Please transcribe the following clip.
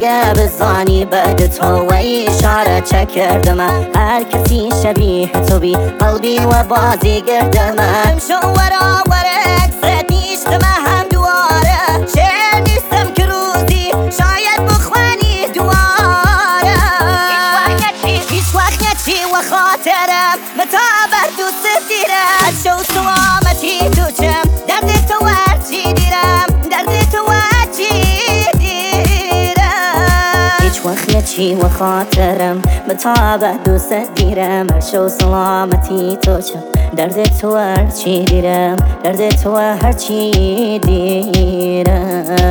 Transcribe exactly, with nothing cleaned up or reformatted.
اگه بزانی بعد تو و اشاره چه کردم هر کسی شبیه تو بی قلبی و بازی گردم امشو ورا ورا اکسرت نیشتم هم دواره شعر نیستم که روزی شاید بخوانی دواره هیچ وقت نچی و خاطرم متا بر دوست دیرم شو سلامتی تو چم درد تو هرچی دیرم درد تو هرچی دیرم هیچ وقت نچی و خاطرم متا بر دوست دیرم شو سلامتی تو چم درد تو هرچی دیرم درد تو هرچی دیرم